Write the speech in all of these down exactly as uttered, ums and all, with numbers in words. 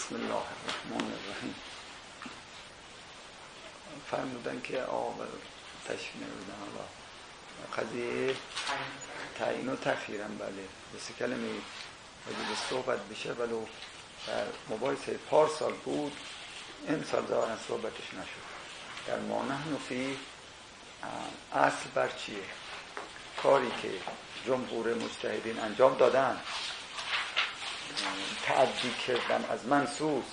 بسم الله الرحمن الرحیم. فرمودن که آقا تشریف نمیدن حالا قضیه تعیین و تخییرم بله بسه کلمه وجود صحبت بشه ولو در مباحثه پارسال بود امسال ظاهرا صحبتش نشد. در ما نحن فی اصل بر چیه؟ کاری که جمهور مجتهدین انجام دادن تعدی کردن از منصوص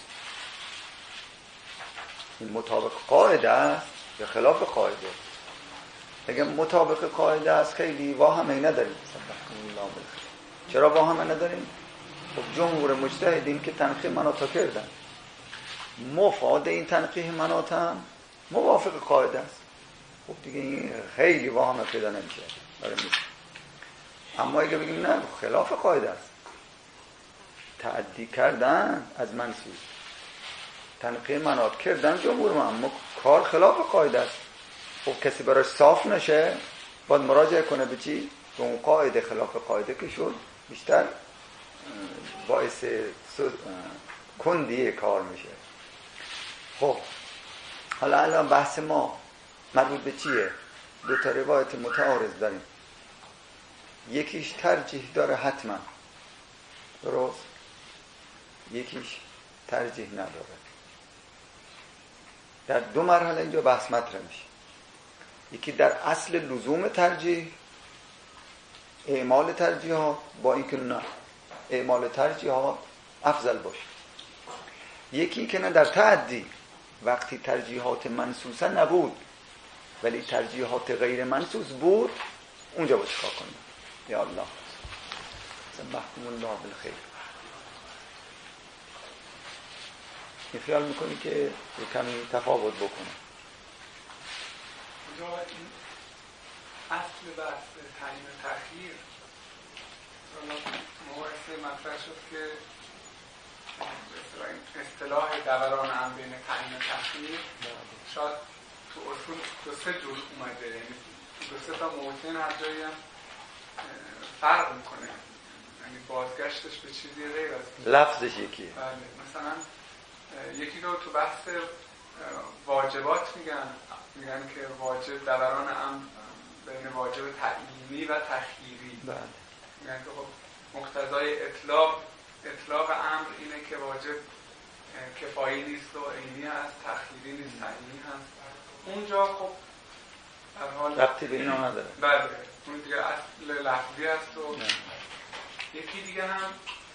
این مطابق قاعده است یا خلاف قاعده؟ اگه مطابق قاعده است خیلی واهمه نداریم. چرا واهمه نداریم؟ خب جمهور مجتهدین که تنقیح مناط کردن مفاد این تنقیح مناط هم موافق قاعده است. خب دیگه این خیلی واهمه پیدا نمیشه برای نیست. اما اگه بگیم نه خلاف قاعده است تعدی کردن از منصوص تنقیح مناط کردن جمهور ما اما کار خلاف قاعده است. خب کسی براش صاف نشه باید مراجعه کنه به چی؟ به اون قاعده خلاف قاعده که شد بیشتر باعث کندی کار میشه. خب حالا الان بحث ما مربوط به چیه؟ دو تا روایت متعارض داریم. یکیش ترجیح داره حتما درست، یکیش ترجیح نداره. در دو مرحله اینجا بحث مطرح میشه. یکی در اصل لزوم ترجیح اعمال ترجیحات با اینکه نه اعمال ترجیحات افضل باشه. یکی که نه در تعدی وقتی ترجیحات منصوصه نبود ولی ترجیحات غیر منصوص بود اونجا باید چیکار کنیم؟ یا الله سبحكم الله بالخیر. این خیال میکنی که کمی تفاوت بکنه. این اصل بحث تعیین و تخییر مباحثه مطرح شد که اصطلاح دوران امر بین تعیین و تخییر شاید تو اصول دو سه جور اومده، یعنی دو سه تا موطن هر جایی هم فرق میکنه، یعنی بازگشتش به چیزی غیر از لفظش یکیه. بله مثلا یکی رو تو بحث واجبات میگن میگن که واجب دوران امر بین واجب تعیینی و تخییری. بله میگن که خب مقتضای اطلاق اطلاق امر اینه که واجب کفایی نیست و عینی هست، تخییری نیست تعیینی هست. اونجا خب در حال ربطی به اینا نداره. بله اون دیگه اصل لفظی هست. و نه. یکی دیگه هم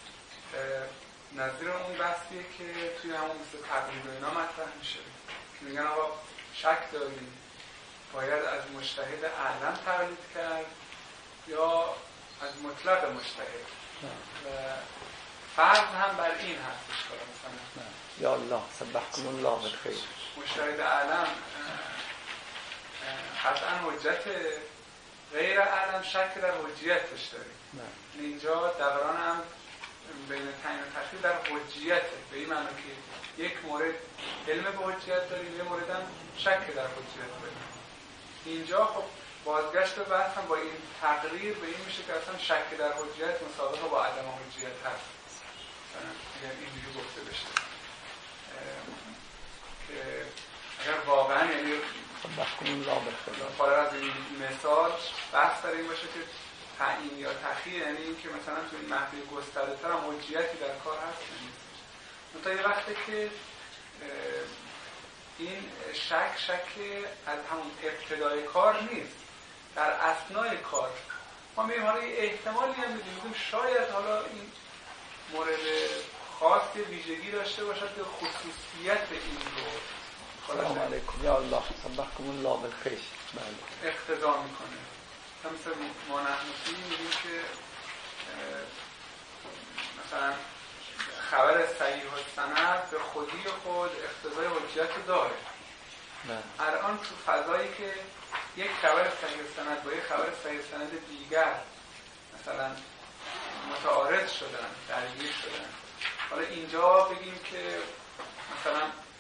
نظیر اون بحثیه که توی همون مثل تقلید و اینا مطرح میشه که میگن آقا شک داریم باید از مجتهد اعلم تقلید کرد یا از مطلق مجتهد. و فرض هم بر این هستش که مثلا یا الله سبحكم الله بالخیر مجتهد اعلم قطعا حجت غیر اعلم شک در حجیتش داریم. اینجا دوران هم بین تعیین و تخییر در حجیته، به این معنی که یک مورد علم به حجیت داریم، یه مورد هم شک در حجیت داریم. اینجا خب بازگشت به بحث هم با این تقریر به این میشه که اصلا شک در حجیت مسابقه با عدم حجیت هست. اگر اینجوری گفته بشه که اگر واقعا یعنی خارج از این مثال بحث در این باشه که تعیین یا تخییر یعنی این که مثلا تو این محفل گسترده تر هم حجیتی در کار هست نیست. منتها یه وقته که این شک شک از همون ابتدای کار نیست، در اثنای کار ما میگیم حالا یه احتمالی هم میدیم شاید حالا این مورد خاص ویژگی داشته باشد که خصوصیت این رو سلام علیکم یا الله سبحكم الله بالخیر بله اقتضا میکنه. مثل ما نحنفی میگیم که مثلا خبر صحیح السند به خودی خود اقتضای حجیت داره. الان تو فضایی که یک خبر صحیح السند با یک خبر صحیح السند دیگر مثلا متعارض شدن درگیر شدن، حالا اینجا بگیم که مثلا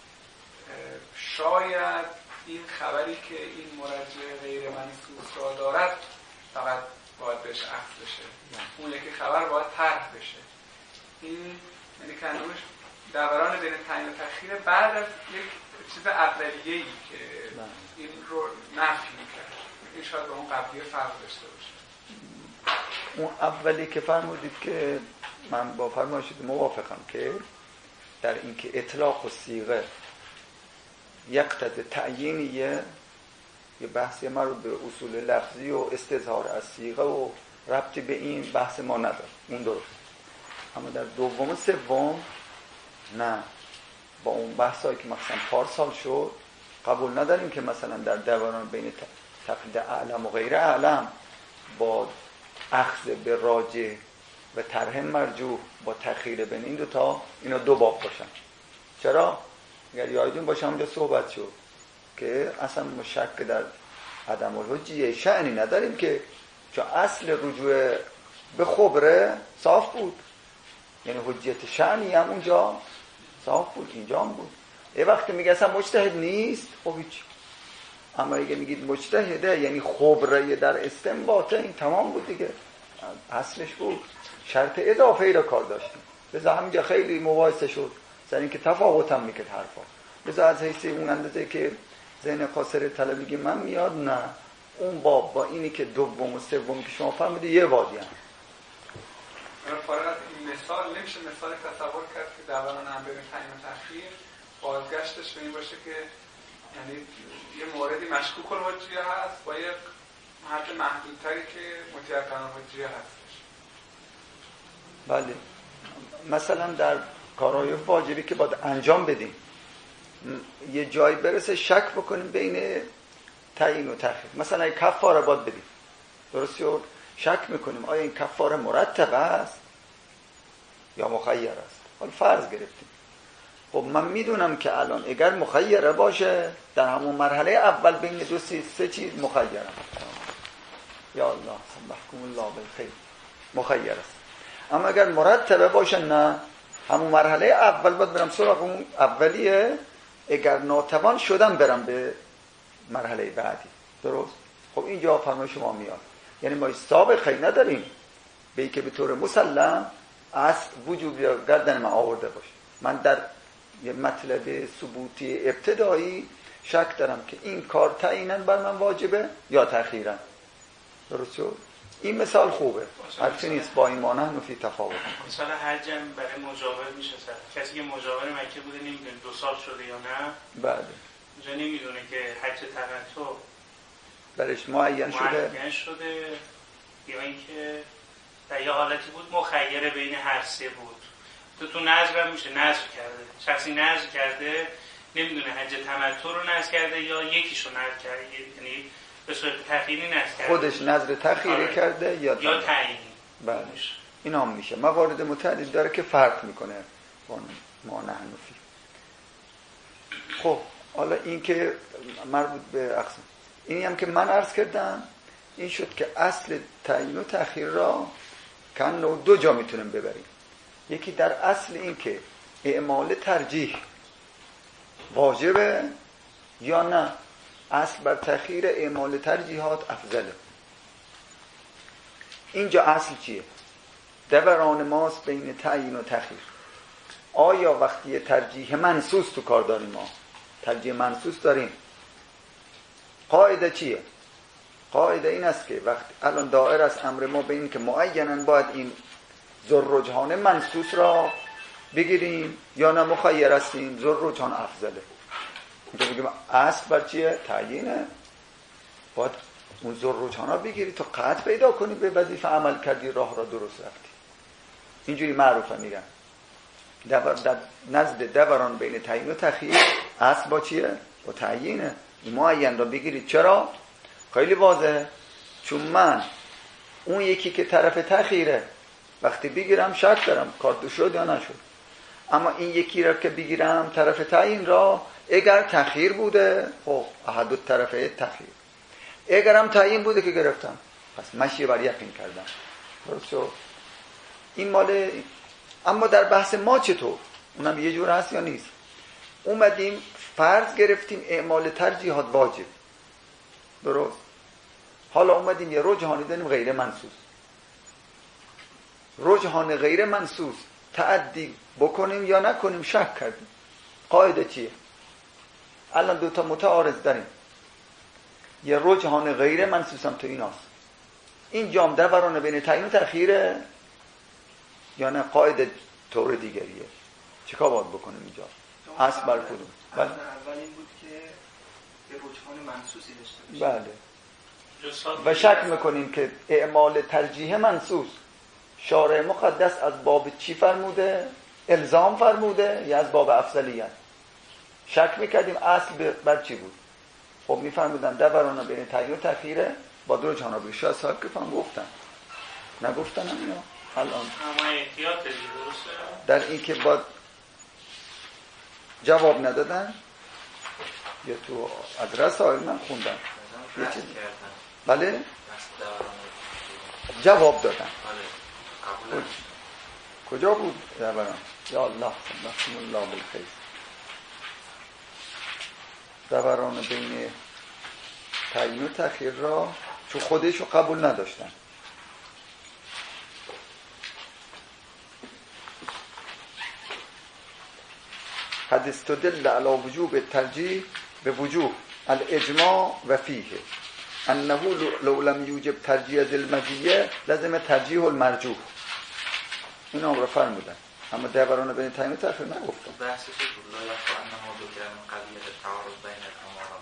شاید این خبری که این مرجع غیر منصوص را دارد فقط باید بهش اخذ بشه، اون یکی خبر باید طرح بشه. این یعنی کنونش دوران بین تعیین و تأخیر بعد از یک چیز اولیه‌ای که این رو نفی می‌کرد. این شاید با اون قبلی فرق داشته باشه. اون اولی که فرمودید که من با فرمایشتون موافقم که در اینکه اطلاق و صیغه یقتضی تعیینیه، یه بحثی مربوط به اصول لفظی و استظهار از صیغه و ربطی به این بحث ما نداره، اون درست. اما در دوم و سوم نه، با اون بحثایی که مثلا پارسال شد قبول نداریم که مثلا در دوران بین تقلید اعلم و غیر اعلم با اخذ به راجع و طرح مرجوح با تأخیر بین این دوتا اینا دو باب باشن. چرا؟ اگر یادتون باشه اونجا صحبت شد که اصلا شک در عدم الحجیه شأنی نداریم که چون اصل رجوع به خبره صاف بود، یعنی حجیت شأنی هم اونجا صاف بود، اینجا هم بود. یه وقتی میگه اصلا مجتهد نیست، خب هیچ. اما اگه میگید مجتهده یعنی خبره در استنباطه، این تمام بود دیگه، اصلش بود. شرط اضافه ای را کار داشتیم. لذا همینجا خیلی مباحثه شد سر این که تفاوت هم میکرد حرفا. لذا از حیث اون اندازه که ذهن قاصر طلبگی من میاد، نه اون باب با اینی که دوم و سوم که شما فرمودید یه وادی هم. فارغ از این مثال نمیشه مثال تصور کرد که دوران هم بین تعیین و تأخیر بازگشتش به این باشه که یعنی یه موردی مشکوک الحجیه هست با یه حد محدودتری که متیقن الحجیه هستش. بله، مثلا در کارهای واجبی که باید انجام بدیم یه جایی برسه شک بکنیم بین تعیین و تأخیر. مثلا کفاره باید بدیم، درست شد؟ شک میکنیم آیا این کفاره مرتب است یا مخیر است. حالا فرض گرفتیم، خب من میدونم که الان اگر مخیره باشه در همون مرحله اول بین دو سه, سه چیز مخیرم، یا الله محکوم الله بالخیر، مخیر است. اما اگر مرتبه باشه نه، همون مرحله اول باید برم سراغ اون اولیه، اگر ناتوان شدم برم به مرحله بعدی، درست؟ خب اینجا فرمای شما میاد، یعنی ما سابقه نداریم به این که به طور مسلم اصل وجوب یا گردن من آورده باشه. من در یه مطلب ثبوتی ابتدایی شک دارم که این کار تعییناً بر من واجبه یا تأخیراً، درست شد؟ این مثال خوبه، حرفی نیست با این مانه نفی تفاوت. مثلا حج هم برای مجاور میشه سر کسی که مجاور مکه بوده نمیدونه دو سال شده یا نه، بله اونجا نمیدونه که حج تمتع برش معین شده معین شده یا اینکه در یه حالتی بود مخیر بین هر سه بود. تو تو نذر هم میشه نذر کرده، شخصی نذر کرده نمیدونه حج تمتع رو نذر کرده یا یکیشو نذر کرده، یعنی به صورت تأخیری نذر کرده، خودش نذر تأخیری آره. کرده یا یا تعیینی. بله این هم میشه. موارد متعدد داره که فرق میکنه با ما نحنفی. خب حالا این که مربوط به اقسام، اینی هم که من عرض کردم این شد که اصل تعیین و تأخیر را کن دو جا میتونیم ببریم. یکی در اصل این که اعمال ترجیح واجبه یا نه، اصل بر تأخیر اعمال ترجیحات افضله. اینجا اصل چیه؟ دوران ماست بین تعیین و تأخیر. آیا وقتی ترجیح منصوص تو کار داریم، ما ترجیح منصوص داریم، قاعده چیه؟ قاعده این است که وقت الان دائر از امر ما به این که معیناً باید این ذوالرجحان منصوص را بگیریم یا نه مخیر هستیم، ذوالرجحان افضله. اینجا بگیم اصل بر چیه؟ تعیینه، باید اون ذوالرجحان را بگیری تا قطع پیدا کنی به وظیفه عمل کردی، راه را درست رفتی. اینجوری معروفه میگن دور در نزد دوران بین تعیین و تأخیر اصل با چیه؟ با تعیینه. معین را بگیرید. چرا؟ خیلی واضحه، چون من اون یکی که طرف تأخیره وقتی بگیرم شک دارم کار شد یا نشد، اما این یکی را که بگیرم طرف تعیین را، اگر تأخیر بوده خب احد الطرفین تأخیر، اگرم تعیین بوده که گرفتم پس مشی بر یقین کردم، درست شد؟ این مال. اما در بحث ما چطور؟ اونم یه جور هست یا نیست؟ اومدیم فرض گرفتیم اعمال ترجیحات واجب، درست؟ حالا اومدیم یه رجحانی داریم غیر منصوص. رجحان غیر منصوص تعدی بکنیم یا نکنیم شک کردیم. قاعده چیه؟ الان دو تا متعارض داریم، یه رجحان غیر منصوص هم تو ایناست. این جام دوران بین تعیین و تأخیره یا نه قاعده طور دیگریه؟ چیکار باید بکنیم اینجا؟ اصل بر کدوم؟ بله. اول این بود که یه رجحان منصوصی داشته باشه. بله. و شک میکنیم که اعمال ترجیح منصوص شارع مقدس از باب چی فرموده؟ الزام فرموده یا از باب افضلیت؟ شک میکردیم اصل بر چی بود؟ خب میفرمودن دوران بین تعیین و تأخیره با دو رجحان رو شاید صاحب که فهم گفتن نگفتن هم اینا الان اما احتیاط دیگه درسته در این که با جواب ندادن یا تو از رسائل من خوندم یه چیز بله جواب دادن کجا بود دوران؟ یا الله سبحان الله بالخیر. دوران بین تعیین و تأخیر را چون خودشو قبول نداشتن. قد استدل على وجوب الترجیح به وجوب الاجماع و فیه انه لو لم یوجب ترجیح المزیه لازم ترجیح المرجوح. این امر فرمودن اما دوران بین تعیین و تأخیر نگفتن. بحثش بود لا یخفی ان ما ذکر من قضیه التعارض بین الامارات.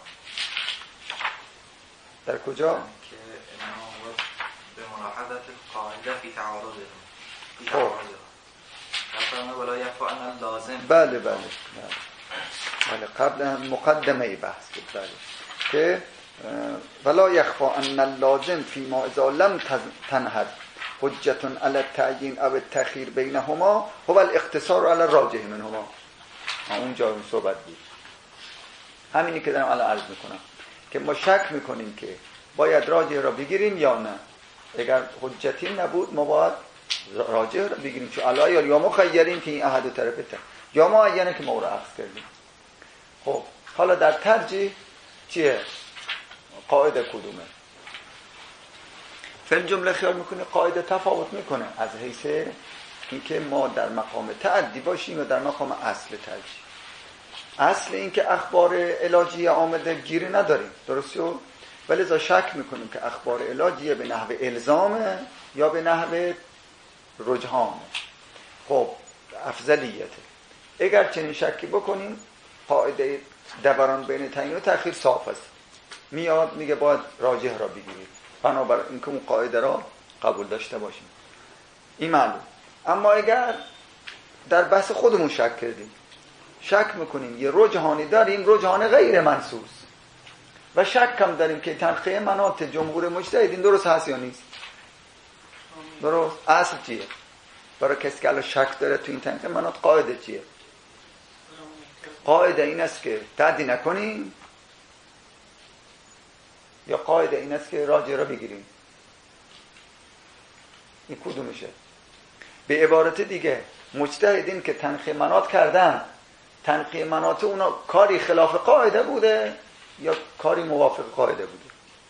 در کجا؟ که انما به ملاحظه قاعده فی تعارض فی خب تعارض مثلا ولا یخفی ان لازم. بله بله بله قبل مقدمه بحث بود بله که ولا یخفی ان اللازم فيما اذا لم تنهد حجة على التعیین او التأخیر بینهما هو الاقتصار على الراجح منهما. اونجا اون صحبت بود همینی که دارم الان عرض میکنم که ما شک میکنیم که باید راجح را بگیریم یا نه. اگر حجتی نبود ما باید راجح را بگیریم چون علایه یا مخیریم که این احد و طرفه یا ما عینه که ما را عکس کردیم. خب حالا در ترجیح چیه؟ قاعده کدومه؟ فیلم جمله خیال میکنه قاعده تفاوت میکنه از حیث اینکه ما در مقام تعدی باشیم و در مقام اصل ترجیح. اصل این که اخبار علاجی آمده گیری نداریم درسته؟ ولی ازا شک میکنیم که اخبار علاجی به نحو الزامه یا به نحو رجحانه. خب افضلیته. اگر چنین شکی بکنیم قاعده دوران بین تعیین و تأخیر صاف است، میاد میگه باید راجح را بگیرید بنابراین اینکه اون قاعده را قبول داشته باشیم. این معلوم. اما اگر در بحث خودمون شک کردیم شک میکنیم یه رجحانی داریم رجحان غیر منصوص و شک کم داریم که تنقیه مناط جمهور مجتهدین درست هست یا نیست. درست اصل چیه؟ برای کسی که الان شک داره تو این تنقیه مناط قاعده چیه؟ قاعده این است که تعدی نکنیم یا قاعده این است که راجع را بگیریم؟ این کدومشه؟ به عبارت دیگه مجتهدین که تنقیه مناط کردن تنقیه مناط اونا کاری خلاف قاعده بوده یا کاری موافق قاعده بوده؟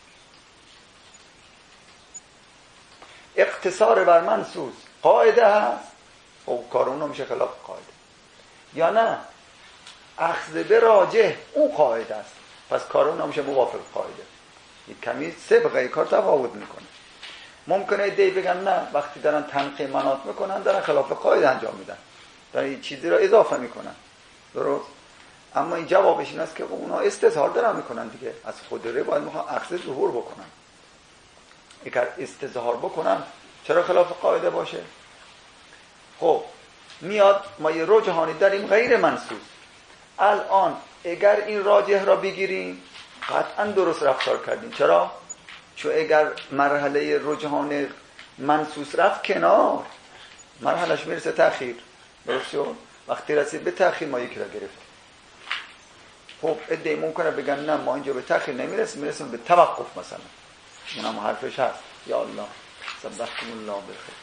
اقتصار بر منصوص قاعده هست خب کار اونا میشه خلاف قاعده یا نه اخذ به راجح اون قاعده است پس کار اونا میشه موافق قاعده. یک کمی سبقه کار تفاوت میکنه. ممکنه ایده بگن نه وقتی دارن تنقیه مناط میکنن دارن خلاف قاعده انجام میدن دارن این چیزی را اضافه میکنن درست. اما این جوابش این است که اونا استظهار دارن میکنن دیگه از خود ره باید میخوان اخذ ظهور بکنن. اگر استظهار بکنن چرا خلاف قاعده باشه؟ خب میاد ما یه رجحانی داریم غیر منصوص. الان اگر این راجح را بگیریم قطعا درست رفتار کردیم. چرا؟ چون اگر مرحله رجحان منصوص رفت کنار مرحلهش میرسه تأخیر درست شد. وقتی رسید به تأخیر ما یکی را گرفتیم. خب ادعی ممکنه بگن نه ما اینجا به تأخیر نمیرسیم میرسیم به توقف مثلا. اونم حرفش هست یا الله سبحان الله بخیر.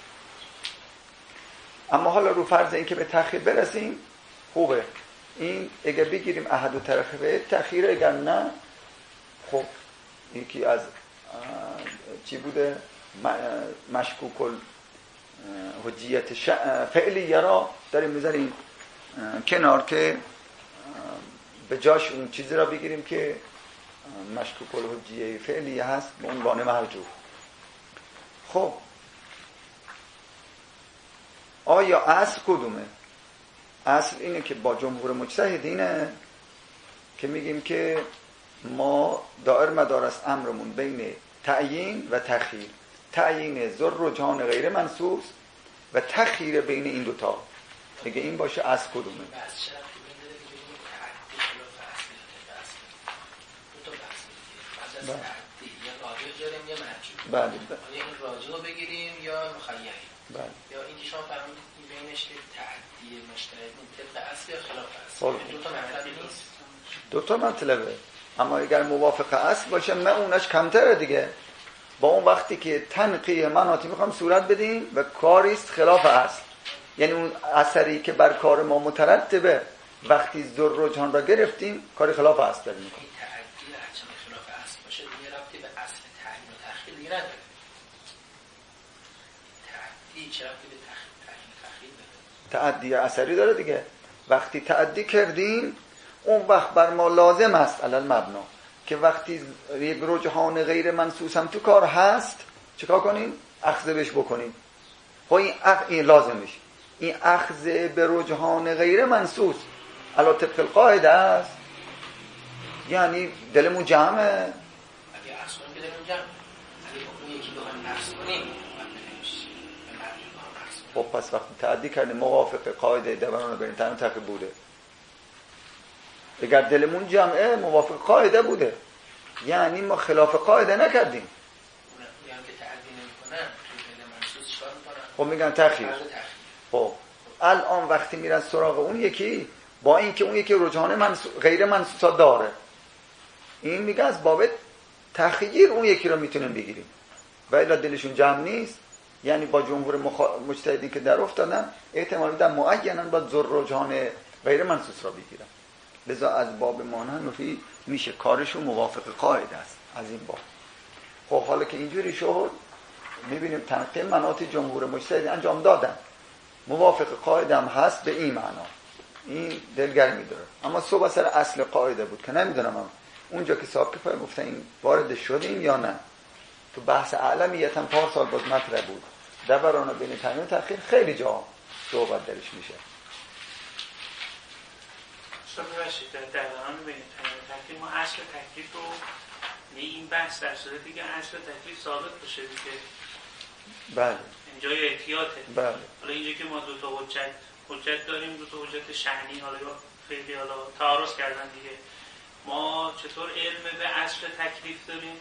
اما حالا رو فرض این که به تأخیر برسیم خوبه این اگر بگیریم احد و طرفه تأخیر اگر نه خب یکی از چی بوده مشکوک حجیت ش... فعلیه را داریم میذاریم کنار که به جاش اون چیزی را بگیریم که مشکوک الحجیه فعلیه هست به عنوان مرجوح. خب آیا اصل کدومه؟ اصل اینه که با جمهور مجتهدینه که میگیم که ما دائر مدار است امرمون بین تعیین و تخییر، تعیین ذر و جهان غیر منصوص و تخییر بین این دوتا. میگه این باشه اصل کدومه؟ بله بله این راجع رو بگیریم یا مخیری. بله. یا اینکه شما فرمودید بینش که تعدی مجتهدین طبق اصل یا خلاف اصل دو تا مطلب نیست. دو تا مطلبه، اما اگر موافق اصل باشه من اونش کمتره دیگه. با اون وقتی که تنقیه مناطی میخوام صورت بدیم و کاریست خلاف اصل، یعنی اون اثری که بر کار ما مترتبه وقتی ذر و جهان را گرفتیم کاری خلاف اصل داریم میکنیم. تعدی هرچند خلاف اصل باشه دیگه ربطی به اصل تعیین و تخییر دیگه نداره. تعدی چه ربطی به تعیین و تخییر داره؟ تعدی اثری داره دیگه. وقتی تعدی کردیم اون وقت بر ما لازم است علل مبنا که وقتی یک رجحان غیر منصوص هم تو کار هست چیکار کنیم؟ اخذ بهش بکنیم. خب این اخ... این لازمش این اخذ به رجحان غیر منصوص علی طبق القاعده است، یعنی دلمون جمعه. اگه اخذ کنیم که دلمون جمعه، اگه بکنیم یکی بخوایم اخذ کنیم خب پس وقتی تعدی کردیم موافق قاعده دوران بین تعیین و تخییر بوده. اگر دلمون جمعه موافق قاعده بوده، یعنی ما خلاف قاعده نکردیم. میگن که تعدی نمی‌کنن تو دل منصوص چیکار می‌کنن؟ خب میگن تخییر. خب الان وقتی میرن سراغ اون یکی با اینکه اون یکی رجحان منصوص غیر منصوصا داره، این میگه از باب تخییر اون یکی رو میتونیم بگیریم و الا دلشون جمع نیست، یعنی با جمهور مخ... مجتهدین که در افتادن احتمال در معینا با ذر رجحان غیر منصوص را بگیرن. لذا از باب مانحنفی میشه کارشون موافق قاعده است از این باب. خب حالا که اینجوری شد میبینیم تنقیه مناط جمهور مجتهدین انجام دادن، موافق قاعده هم هست به این معنا، این دلگرمی داره. اما صبح سر اصل قاعده بود که نمیدونم هم اونجا که ساکف های گفتن این وارد شدیم یا نه. تو بحث اعلمیت هم پار سال باز مطرح بود، دوران بین تعیین و تخییر خیلی جا صحبت درش میشه. شما ببخشید در دوران بین تعیین و تخییر ما اصل تکلیف رو این بحث در صورتی که اصل تکلیف ثابت بشه دیگه. بله. اینجا یه احتیاطه. بله. حالا اینجا که ما دو تا حجت حجت داریم، دو تا حجت شأنی، حالا خیلی حالا تعارض کردن دیگه. ما چطور علم به اصل تکلیف داریم؟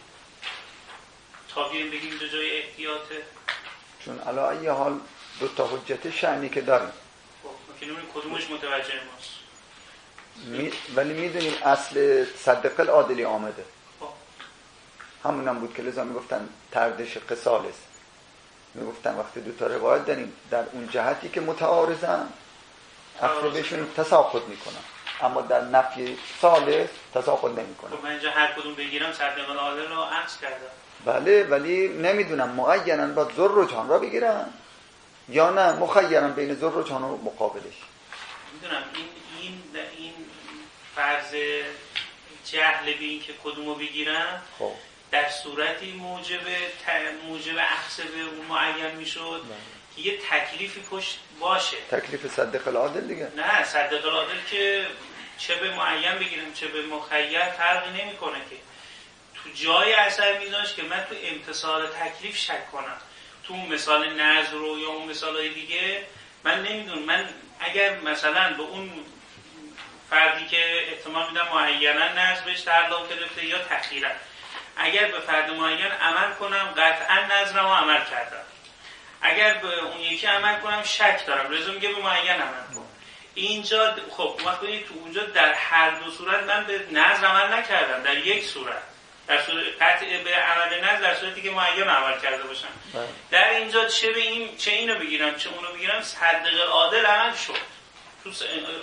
تا بیایم بگیم دو جای احتیاطه. چون علی ای حال دو تا حجت شأنی که داریم. خب ممکنه کدومش متوجه ماست. می... ولی میدونیم اصل صدق العادلی آمده. خب همون هم بود که لذا میگفتن تردش قصال است. میگفتن وقتی دو تا روایت داریم در اون جهتی که متعارضن اصل بهشون تساقط میکنن، اما در نفی ثالث تساقط نمیکنن. خب من اینجا هر کدوم بگیرم صدق العادل رو عکس کردم. بله، ولی نمیدونم معینا با ذر و جهان را بگیرن یا نه مخیرن بین ذر و جهان و مقابلش. میدونم این این این فرض جهل به این که کدومو بگیرن خب در صورتی موجب موجب اخذ به اون معین میشد که یه تکلیفی پشت باشه. تکلیف صدق العادل دیگه. نه صدق العادل که چه به معین بگیرم چه به مخیر فرقی نمیکنه که تو جای اثر میذاش که من تو امتصال تکلیف شک کنم. تو اون مثال نظر رو یا اون مثالای دیگه من نمیدونم، من اگر مثلا به اون فردی که احتمال میدم معینا نظر بهش تعلق گرفته یا تخیرا، اگر به فرد معین عمل کنم قطعا نظرمو عمل کردم، اگر به اون یکی عمل کنم شک دارم، لازم میگه به معین عمل کن. اینجا خب وقتی تو اونجا در هر دو صورت من به نظر عمل نکردم، در یک صورت در صورت قطع به عمل نظر در صورتی که معین عمل کرده باشم. بله. در اینجا چه به این چه اینو بگیرم چه اونو بگیرم صدق العادل عمل شد. تو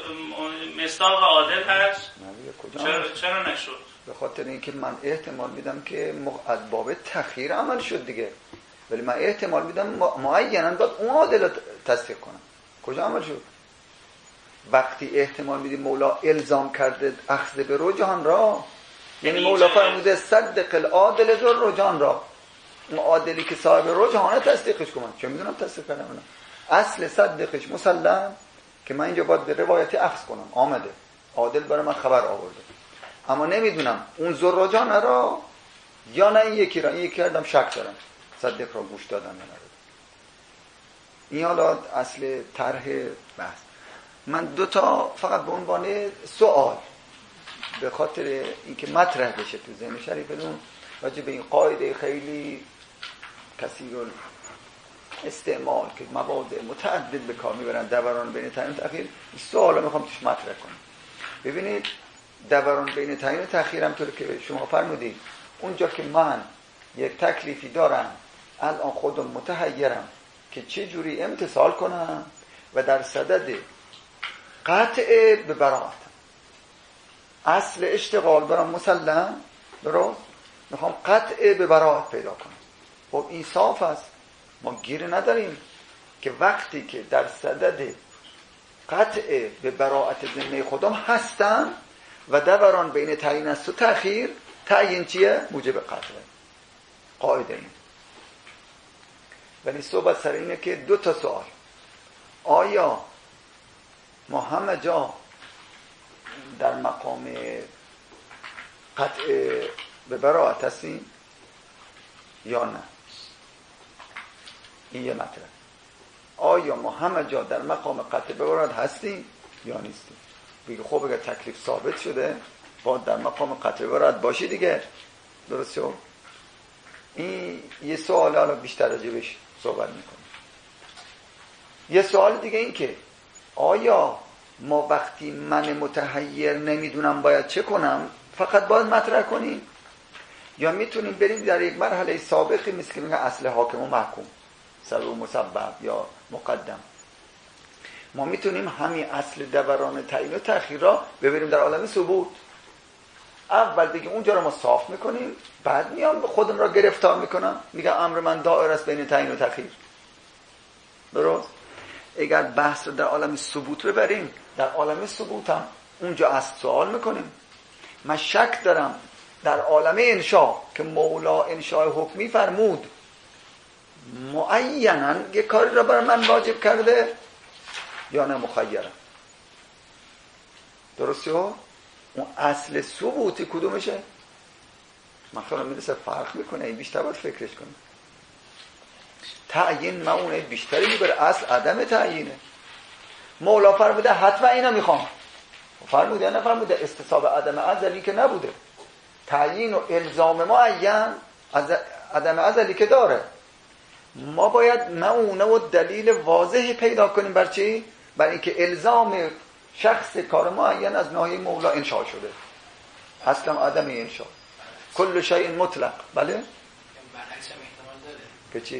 مصداق عادل هست. چرا چرا نشد؟ به خاطر اینکه من احتمال میدم که از باب تخییر عمل شد دیگه. ولی من احتمال میدم معینا باید اون عادل تصدیق کنم. کجا عمل شد؟ وقتی احتمال میدیم مولا الزام کرده اخذ به رجحان را، یعنی مولا فرموده صدق العادل ذو رجحان را، اون عادلی که صاحب رجحانه تصدیقش کنم. چه میدونم تصدیق کردم نه؟ اصل صدقش مسلم که من اینجا باید به روایتی اخذ کنم، آمده عادل برای من خبر آورده، اما نمیدونم اون ذو رجحان را یا نه این یکی را، این یکی کردم شک دارم صدق را گوش دادم یا ندادم. این حالا اصل طرح بحث. من دو تا فقط به عنوان سوال به خاطر اینکه مطرح بشه تو ذهن شریفتون راجع به این قاعده خیلی کثیر استعمال که مواد متعدد به کار میبرن، دوران بین تعیین و تأخیر، این سوالا میخوام توش مطرح کنم. ببینید دوران بین تعیین و تأخیر هم طور که شما فرمودید، اونجا که من یک تکلیفی دارم الان خودم متحیرم که چه جوری امتثال کنم و در صدد قطع به براءت اصل اشتغال برام مسلم درست، میخوام قطع به براءت پیدا کنم. خب این صاف است، ما گیر نداریم که وقتی که در صدد قطع به براءت ذمه خودم هستم و دوران بین تعیین است و تأخیر، تعیین چیه؟ موجب قطع. قاعده این. ولی صحبت سر اینه که دو تا سوال، آیا ما همه جا در مقام قطع به براءت هستیم یا نه؟ این یه مطلب. آیا ما همه جا در مقام قطع به براءت هستیم یا نیستیم؟ بگه خب اگر تکلیف ثابت شده باید در مقام قطع به براءت باشی دیگه، درست شد؟ این یه سوال، حالا بیشتر راجعش صحبت میکنیم. یه سوال دیگه این که آیا ما وقتی من متحیر نمیدونم باید چه کنم فقط باید مطرح کنیم، یا میتونیم بریم در یک مرحله سابقی مثل که میگن اصل حاکم و محکوم، سبب و مسبب یا مقدم، ما میتونیم همین اصل دوران تعیین و تأخیر را ببریم در عالم ثبوت. اول بگیم اونجا رو ما صاف میکنیم، بعد میام خودم را گرفتار میکنم میگم امر من دائر است بین تعیین و تأخیر. درست؟ اگر بحث رو در عالم ثبوت ببریم، در عالم ثبوت هم اونجا از سوال میکنیم. من شک دارم در عالم انشاء که مولا انشاء حکمی فرمود معینا یک کاری را بر من واجب کرده یا نه مخیرم. درسته؟ اون اصل ثبوتی کدومشه؟ من خیلی میرسه فرق میکنه، این بیشتر باید فکرش کنه. تعیین معونه بیشتری میبره، اصل عدم تعیینه. مولا فرموده حتما اینا میخوام، فرموده یا نفرموده؟ استصحاب عدم ازلی که نبوده، تعیین و الزام معین از عدم ازلی که داره. ما باید معونه و دلیل واضحی پیدا کنیم بر چی؟ بر اینکه الزام شخص کار معین از ناحیه مولا انشاء شده، اصلا عدم انشاء کل شیء مطلق. بله؟ برعکس هم احتمال داره که چی؟ این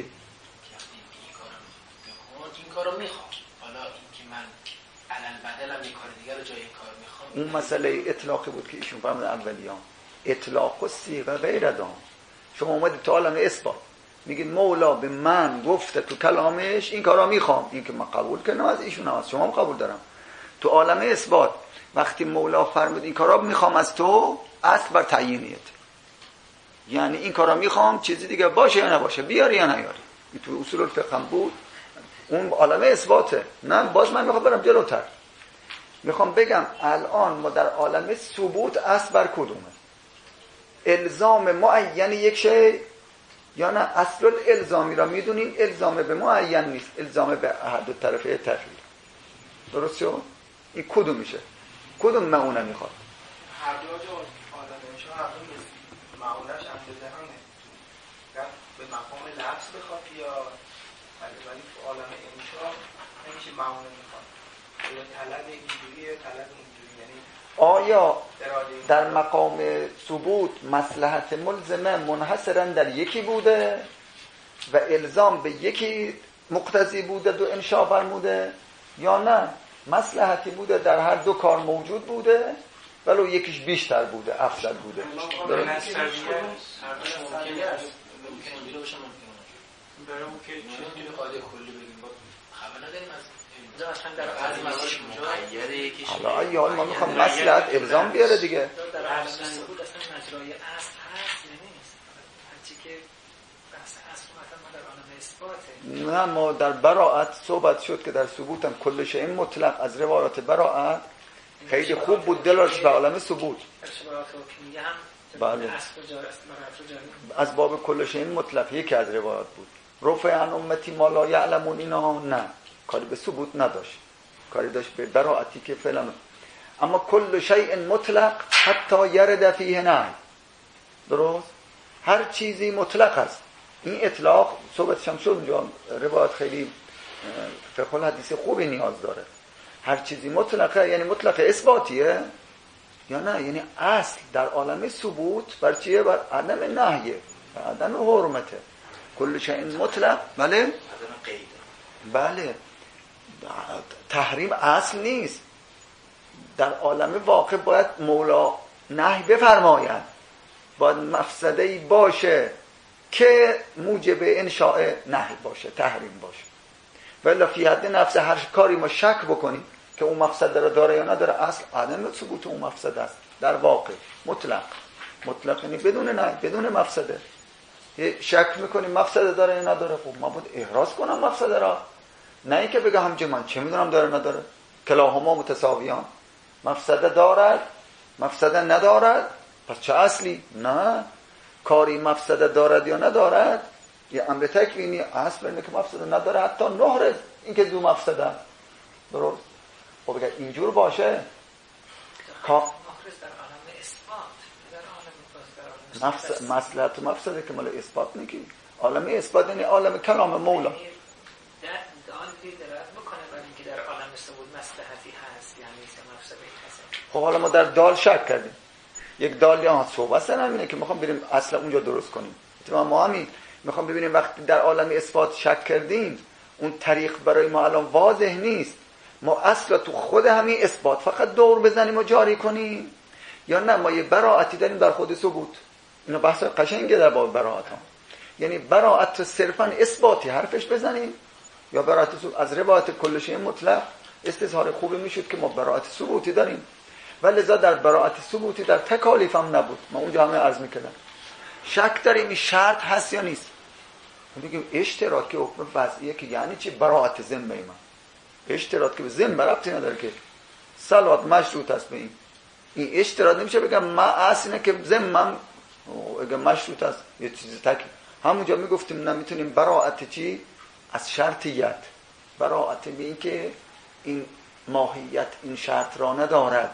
کارو میخوام، حالا اینکه من علل بدلم یک کار دیگر رو جای کار میخوام، اون مسئله اطلاقی بود که ایشون فرمودن اولیان، اطلاق و صیغه غیر دام. شما اومدید تو عالم اثبات میگید مولا به من گفته تو کلامش این کارا میخوام، این که من قبول کنم از ایشون، از شما هم قبول دارم. تو عالم اثبات وقتی مولا فرمود این کارا میخوام از تو، اصل بر تعیینیت، یعنی این کارا میخوام چیزی دیگه باشه یا نباشه، بیاری یا نیاری. این تو اصول الفقه هم بود، اون عالم اثباته. نه باز من میخوام برم جلوتر، میخوام بگم الان ما در عالم ثبوت اصل بر کدومه؟ الزام معین یک شی یا نه اصل الزامی را میدونیم الزام به معین نیست، الزام به احد الطرفین تغییر. درست شد؟ این کدوم میشه؟ کدوم معونه میخواد؟ هر دو جا آدم انشاء هر دو نیست، معونهش هم به ذهنه، به مقام لفظ بخواد یا ولی تو عالم انشاء نمیشه معونه میخواد، یا طلب اینجوریه طلب اونجوری، یعنی آیا در مقام ثبوت مصلحت ملزمه منحصرا در یکی بوده و الزام به یکی مقتضی بوده دو انشاء فرموده، یا نه مصلحتی بوده در هر دو کار موجود بوده ولو یکیش بیشتر بوده، افضل بوده؟ برای اون که چیزی قاعده کلی بگیم با خبر نداریم از اینجا اصلا در عالم مقید یکیش حالا یا ما میخوام مصلحت الزام بیاره دیگه در عالم سهود اصلا مجرای اصل هست یا نیست هرچی که بحث اصل مثلا ما در عالم اثباته نه ما در براءت صحبت شد که در ثبوت هم کل شیء مطلق از روایات براءت خیلی خوب بود دلش به عالم ثبوت اشتباهات حکمیه هم بله از باب کل شیء مطلق یکی از روایات بود رفع عن امتی ما لا یعلمون اینا نه کاری به ثبوت نداشت کاری داشت به براءتی که فعلا اما کل شیء مطلق حتی یرد فیه نهی درست هر چیزی مطلق است این اطلاق صحبتش هم شد اونجا روایت خیلی فقه الحدیث خوبی نیاز داره هر چیزی مطلقه یعنی مطلق اثباتیه یا نه یعنی اصل در عالم ثبوت بر چیه بر عدم نهیه بر عدم حرمته کل شیء مطلق بله عدم قید بله تحریم اصل نیست در عالم واقع باید مولا نهی بفرماید باید مفسده‌ای باشه که موجب انشاء نهی باشه تحریم باشه ولی فی حد نفس هر کاری ما شک بکنیم که اون مفسده رو داره یا نداره اصل عدم ثبوت اون مفسده است در واقع مطلق مطلق یعنی بدون نه بدون مفسده شک میکنیم مفسده داره یا نداره خب ما باید احراز کنم مفسده را نه اینکه بگم همچه من چه میدونم داره نداره کلاهما متساویان مفسده دارد مفسده ندارد پس چه اصلی نه کاری مفسده دارد یا ندارد یه امر تکوینی اصل اینه که مفسده نداره حتی نهر اینکه دو مفسده درست خب اگر اینجور باشه کا نفس مصلحت و مفسده که مال اثبات نکی عالم اثبات یعنی عالم کلام مولا در آن دید درد بکنه برای اینکه در عالم ثبوت مصلحتی هست یعنی مفسده هست خب حالا ما در دال شک کردیم یک دال یا صحبت سن همینه که میخوام بریم اصل اونجا درست کنیم ما همین میخوام ببینیم وقتی در عالم اثبات شک کردیم اون طریق برای ما الان واضح نیست ما اصلا تو خود همین اثبات فقط دور بزنیم و جاری کنیم یا نه ما یه براعتی داریم در خود ثبوت اینا بحث قشنگه در باب براعت ها یعنی براعت صرفا اثباتی حرفش بزنیم یا براعت از روایت کل شیء مطلق استظهار خوبی میشد که ما براعت ثبوتی داریم ولی لذا در براعت ثبوتی در تکالیف هم نبود ما اونجا همه عرض میکردم شک داریم این شرط هست یا نیست میگیم اشتراک حکم وضعیه که یعنی چی براعت ذمه من اشتراک که به ذمه ربطی نداره که صلات مشروط است به این این اشتراک نمیشه بگم من اصلا که ذمم اگه مشروط است یه چیز تک همونجا میگفتیم نمیتونیم براعت چی از شرطیت براعت به این که این ماهیت این شرط را ندارد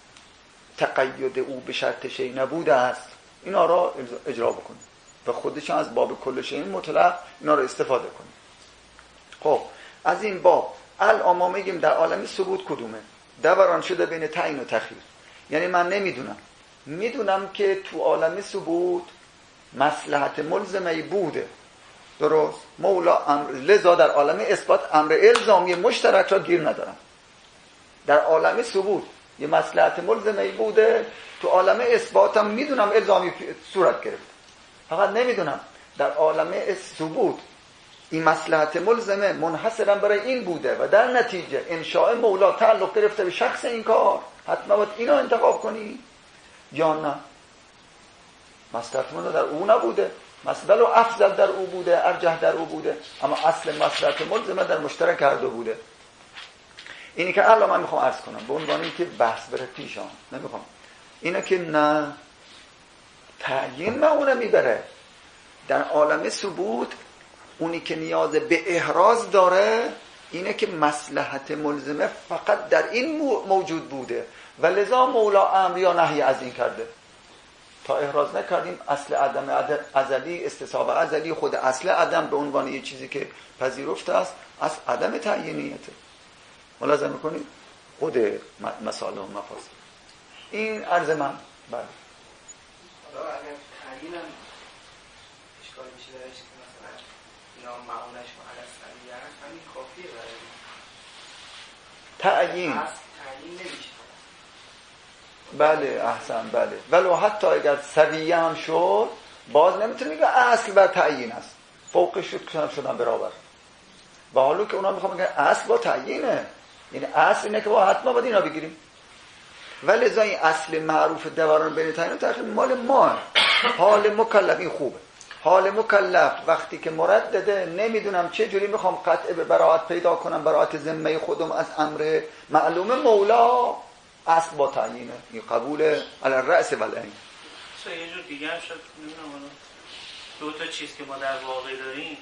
تقید او به شرط شی نبوده است اینا را اجرا بکنیم و خودش از باب کل شیء مطلق اینا را استفاده کنیم خب از این باب الان ما میگیم در عالم ثبوت کدومه دوران شده بین تعیین و تخییر یعنی من نمیدونم میدونم که تو عالم ثبوت مصلحت ملزمه بوده درست مولا امر لذا در عالم اثبات امر الزامی مشترک را گیر ندارم در عالم ثبوت یه مصلحت ملزمه بوده تو عالم اثبات هم میدونم الزامی صورت گرفت فقط نمیدونم در عالم ثبوت این مصلحت ملزمه منحصرا برای این بوده و در نتیجه انشاء مولا تعلق گرفته به شخص این کار حتما باید اینو انتخاب کنی یا نه مصلحت مولا در او نبوده مصلحت و افضل در او بوده ارجح در او بوده اما اصل مصلحت ملزمه در مشترک کرده بوده اینی که الان من میخوام عرض کنم به عنوان اینکه بحث بره پیشان نمیخوام اینه که نه تعیین ما اونه میبره در عالم ثبوت اونی که نیاز به احراز داره اینه که مصلحت ملزمه فقط در این موجود بوده و لذا مولا امر یا نهی از این کرده تا احراز نکردیم اصل عدم ازلی استصحاب ازلی خود اصل عدم به عنوان یه چیزی که پذیرفته است از عدم تعیینیته ملاحظه میکنید خود مسائل و مفاصل این عرض من بله حالا اگر تعیینم اشکال میشه درش که مثلا اینا معونش معلق سریع هست همین کافیه برای تعیین تعیین نمیشه بله احسن بله ولو حتی اگر سریع هم شد باز نمیتونه میگه اصل بر تعیین است فوقش شدن برابر. با حالی که اونا میخوام بگن اصل با تعیینه، یعنی اصل اینه که با حتما باید اینا بگیریم. ولی ازا این اصل معروف دوران بین تعیین و تأخیر مال ما. حال مکلف این خوبه. حال مکلف وقتی که مردده نمیدونم چه جوری میخوام قطع به براءت پیدا کنم، براءت ذمه خودم از امر معلوم مولا، اصل با تعیینه، این قبول علی الرأس و العین. یه جور دیگه هم شد، نمیدونم دو تا چیز که ما در واقع داریم،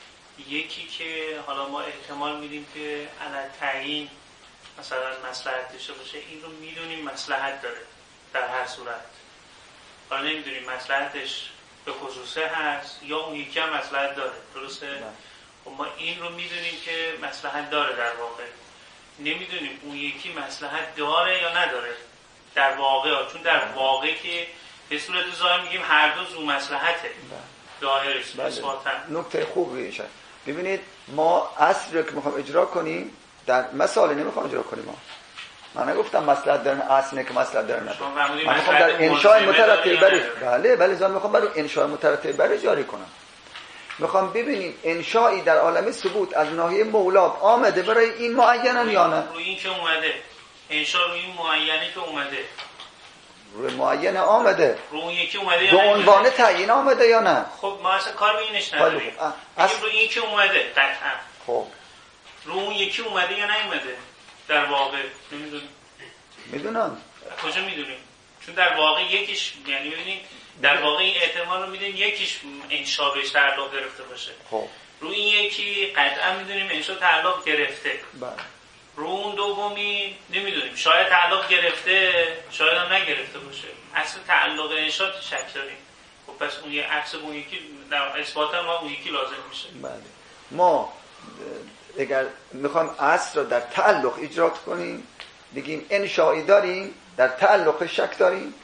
یکی که حالا ما احتمال میدیم که علی تعیین مثلا مصلحت داشته باشه، این رو میدونیم مصلحت داره در هر صورت، حالا نمیدونیم مصلحتش به خصوصه هست یا اون یکی هم مصلحت داره، درسته؟ خب ما این رو میدونیم که مصلحت داره در واقع، نمیدونیم اون یکی مصلحت داره یا نداره در واقع، چون در واقع که به صورت ظاهر میگیم هر دو زو مصلحته ظاهرش اثباتا. نکته خوبیه. ببینید ما اصل رو که میخوام اجرا کنیم در مسائل نمیخوام اجرا کنیم، ما من نگفتم مصلحت دارن اصل نه که مصلحت دارن نداره، من میخوام در انشاء مترتب بر بله بله زان میخوام برای انشاء مترتب بر جاری کنم. میخوام ببینیم انشایی در عالم ثبوت از ناحیه مولا آمده برای این معینن یا نه. روی این که اومده انشاء روی این معینی که اومده، روی معین آمده، روی یکی اومده یا نه، به عنوان تعیین آمده یا نه. خب ما اصلا کار به اینش نداریم، اصلا روی این که اومده قطعا. خب رو اون یکی اومده یا نیومده در واقع نمیدونیم. میدونم کجا میدونیم؟ چون در واقع یکیش، یعنی ببینید در واقع این احتمال رو میدونیم یکیش انشا بهش تعلق گرفته باشه. خب رو این یکی قطعا میدونیم انشا تعلق گرفته. بله. رو اون دومی نمیدونیم، شاید تعلق گرفته شاید هم نگرفته باشه، اصل تعلق انشا شک داریم. خب پس اون یه عکس اون یکی در اثبات ما اون یکی لازم میشه. بله. ما اگر میخوایم اصل رو در تعلق اجرا کنیم بگیم انشایی داریم، در تعلق شک داریم.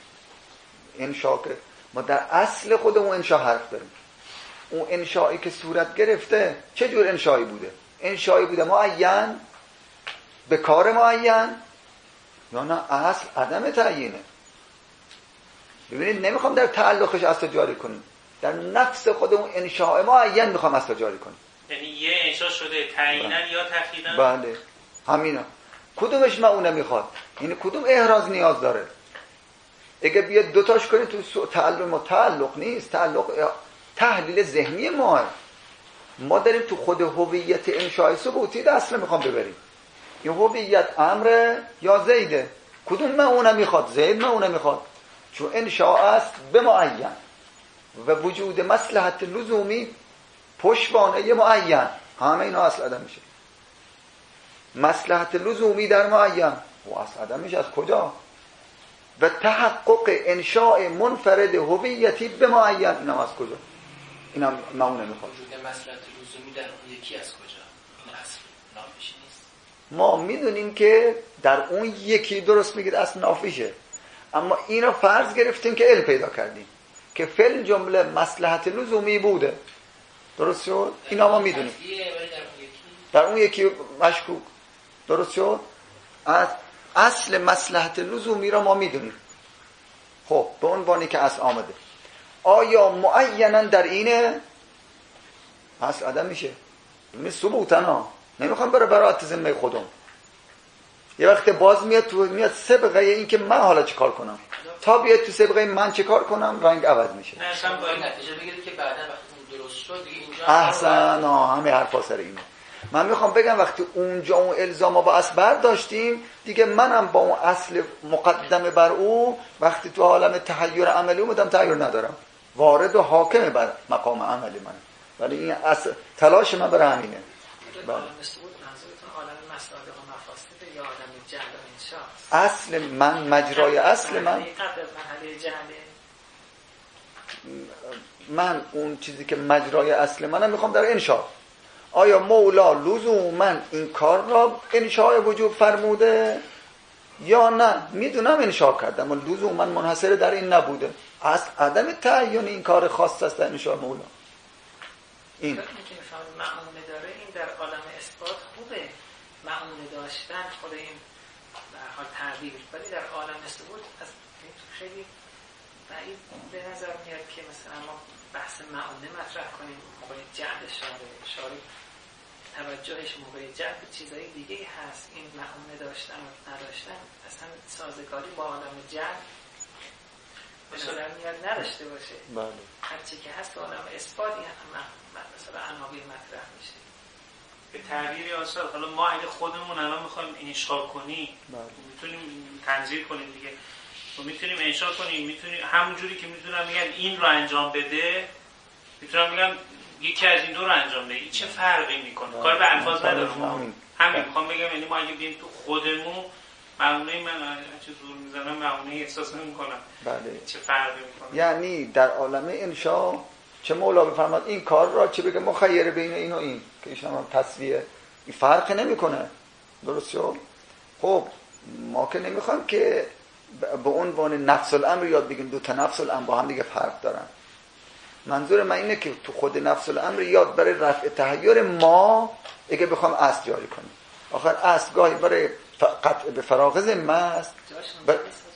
انشا که ما در اصل خودمون انشا حرف داریم. اون انشایی که صورت گرفته چه جور انشایی بوده؟ انشایی بوده معین به کار معین یا نه اصل عدم تعیینه. ببینید نمیخوام در تعلقش اصل جاری کنیم، در نفس خودمون انشاء معین میخوام اصل جاری کنیم. یعنی یه انشاء شده تعیینا یا تخیینا. بله همینا. کدومش معونه میخواد؟ یعنی کدوم احراز نیاز داره؟ اگه بیاد دوتاش کنی تو تعلق ما تعلق نیست، تعلق تحلیل ذهنی ما. ما داریم تو خود هویت انشاء ثبوتی اصل میخوام ببریم. این هویت امر یا زیده، کدوم معونه میخواد؟ زید معونه میخواد، چون انشاء است به معین و وجود مصلحت لزومی پشتوانه معین، همه اینا اصل عدم میشه. مصلحت لزومی در معین و اصل عدم میشه از کجا؟ و تحقق انشاء منفرد هویتی به معین، اینم از کجا؟ اینم معونه میخواد. وجود مصلحت لزومی در اون یکی از کجا؟ این اصل نافیش نیست. ما میدونیم که در اون یکی درست میگید اصل نافیشه، اما اینو فرض گرفتیم که علم پیدا کردیم که فعل جمله مصلحت لزومی بوده. درست شد؟ اینا ما میدونیم. در اون یکی مشکوک. درست شد؟ از اصل مصلحت لزومی را ما میدونیم. خب به عنوانی که اصل آمده، آیا معیناً در اینه؟ اصل عدم میشه. ببینید ثبوتاً نمیخوام برای براءت ذمه خودم. یه وقت باز میاد تو میاد سابقه این که من حالا چه کار کنم، تا بیاد تو سابقه من چه کار کنم رنگ عوض میشه. نه اصلا باید نتیجه بگیرید که بعدا وقتی درست شد دیگه اینجا احسن. آه همه حرفا سر اینه. من میخوام بگم وقتی اونجا اون الزاما با اصل برداشتیم دیگه منم با اون اصل مقدمه بر او وقتی تو عالم تحیر عملی اومدم تحیر ندارم، وارد و حاکم بر مقام عملی من. ولی این اصل تلاش من برای همینه. بله. اصل من مجرای اصل من من اون چیزی که مجرای اصل منم میخوام در انشاء. آیا مولا لزوما این کار را انشاء وجوب فرموده یا نه؟ میدونم انشاء کردم و لزوما منحصر در این نبوده. از عدم تعین این کار خاص است در انشاء مولا. این معونه داره این در عالم اثبات خوبه، معونه داشتن خود این در حال تعبیر، ولی در عالم ثبوت از خیلی بعید به نظر میاد که مثلا ما بحث معونه مطرح کنیم موقع جعل شاره شاره توجهش موقع جعل چیزای دیگه هست، این معونه داشتن و نداشتن اصلا سازگاری با عالم جعل به نظر میاد نداشته باشه. بله. هرچی که هست تو عالم اثباتی هم مثلا عناوین مطرح میشه. به تعبیری آثار حالا ما اگه خودمون الان میخوایم انشاء کنیم میتونیم تنظیر کنیم دیگه، و میتونیم انشاء کنیم، میتونیم همونجوری که میتونم میگم این رو انجام بده، میتونم میگم یکی از این دو رو انجام بده، این چه فرقی میکنه؟ کار به الفاظ ندارم، همین میخوام بگم یعنی ما اگه بیم تو خودمون معونه من چه زور میزنم معونه احساس نمیکنم. بله. چه فرقی میکنه؟ یعنی در عالم انشاء چه مولا بفرماد این کار را چه بگه مخیر بین این و این که ایشان هم تصویه این فرق نمیکنه. درست شد؟ خب ما که نمیخوایم که به عنوان نفس الامر یاد بگیم دو تا نفس الامر با هم دیگه فرق دارن. منظور من اینه که تو خود نفس الامر یاد برای رفع تحیر ما اگه بخوام اصل جاری کنیم. آخر اصل گاهی برای قطع به فراغ ذمه است. بر...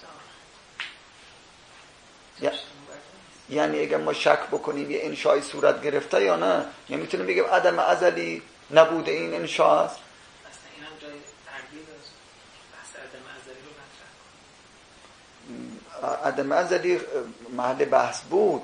یعنی اگه ما شک بکنیم یه انشای صورت گرفته یا نه، یا میتونیم بگیم عدم ازلی نبوده این انشا است. اصلا این هم جای تردید است. بحث عدم ازلی رو مطرح کنیم. عدم ازلی محل بحث بود.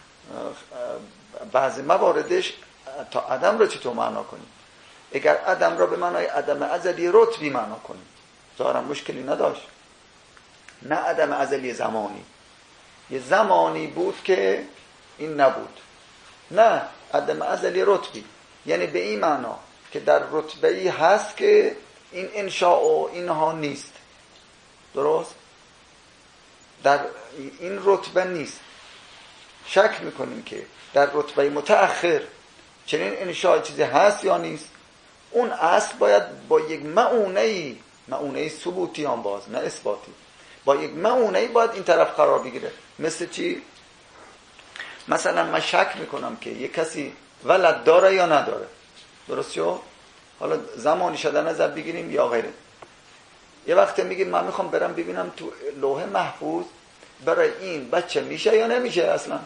بعضی مواردش تا عدم رو چطور معنا کنیم؟ اگر عدم را به معنای عدم ازلی رتبی معنا کنیم ظاهرا مشکلی نداشت. نه عدم ازلی زمانی، یه زمانی بود که این نبود. نه عدم ازلی رتبی، یعنی به این معنا که در رتبه‌ای هست که این انشاء و اینها نیست. درست؟ در این رتبه نیست. شک میکنیم که در رتبه متأخر چنین انشاء چیزی هست یا نیست. اون اصل باید با یک معونه‌ای، معونه‌ای ثبوتی هم باز نه اثباتی، با یک معونه‌ای باید این طرف قرار بگیره. مثل چی؟ مثلا من شک میکنم که یک کسی ولد داره یا نداره. درست شو؟ حالا زمانی شده نظر بگیریم یا غیره. یه وقت میگیم من میخوام برم ببینم تو لوح محفوظ برای این بچه میشه یا نمیشه اصلا.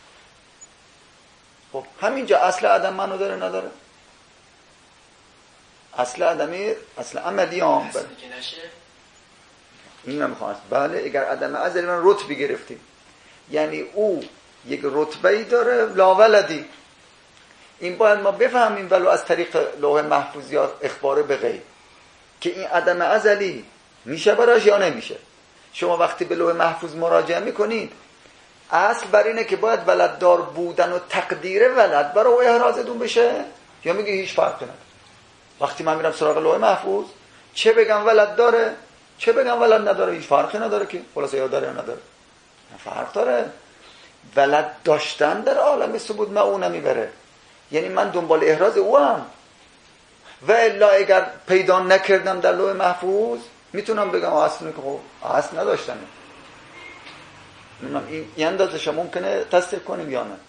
خب همینجا اصل عدم منو داره نداره؟ اصل عدمی اصل عملی هم بله. این نمیخوام. بله اگر عدم ازلی من رتبه گرفتیم یعنی او یک رتبه‌ای داره لاولدی، این باید ما بفهمیم ولو از طریق لوح محفوظ یا اخبار به غیب که این عدم ازلی میشه براش یا نمیشه. شما وقتی به لوح محفوظ مراجعه میکنید اصل بر اینه که باید ولددار بودن و تقدیر ولد برای احرازتون بشه یا میگه هیچ فرقی نداره. وقتی من میرم سراغ لوح محفوظ چه بگم ولد داره چه بگم ولد نداره هیچ فرقی نداره که خلاصه یا داره یا نداره. فرق داره. ولد داشتن در عالم ثبوت معونه میبره، یعنی من دنبال احراز او هم و الا اگر پیدا نکردم در لوح محفوظ میتونم بگم اصلا که خب اصل نداشتنه. این یه اندازش ممکنه تصدیق کنیم یا نه؟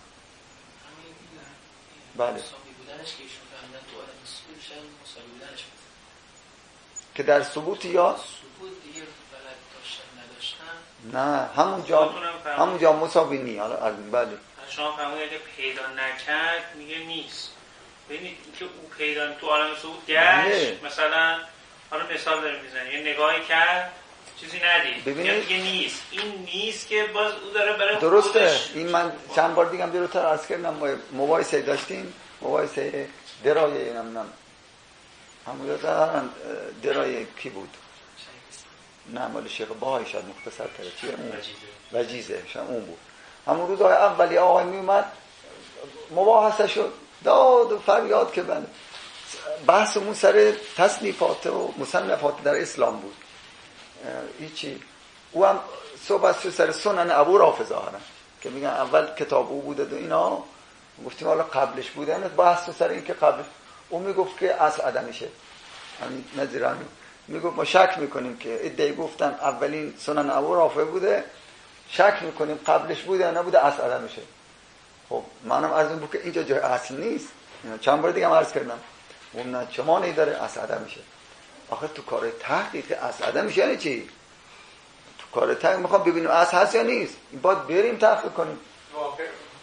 بله که در ثبوت یا ثبوت دیگه بلد داشتن نداشتن نه همونجا همونجا مساوی نی. حالا بله شما فهمید اگه پیدا نکرد میگه نیست. ببینید که او پیدا تو عالم ثبوت گشت مثلا حالا مثال داریم میزنیم یه نگاهی کرد چیزی ندید ببینید دیگه نیست. این نیست که باز او داره برای درسته خودش. این من چند بار دیگم جلوتر عرض کردم مباحثه داشتیم مباحثه درایه نمیدونم همون درایه کی بود؟ نه مال شیخ باهایی شاید مختصر کرده چیه اون؟ وجیزه شاید اون بود. همون روزهای اولی آقای می اومد مباحثه شد داد و فریاد که بله بحثمون سر تصنیفات و مصنفات در اسلام بود. هیچی او هم صحبت شد سر سنن ابو رافع ظاهرا که میگن اول کتاب او بوده و اینا گفتیم حالا قبلش بوده بحث سر این که قبل او میگفت که اصل عدمشه همین نظیرانی میگفت ما شک میکنیم که ادعای گفتن اولین سنن ابو رافع بوده شک میکنیم قبلش بوده یا نبوده اصل عدمشه. خب منم از اون بود که اینجا جای اصل نیست. چند بار دیگه هم عرض کردم اون نه چما نیداره اصل عدمشه. آخه تو کار تحقیق اصل عدمشه یعنی چی؟ تو کار تحقیق میخوام ببینیم اصل هست یا نیست. این باید بریم تحقیق کنیم.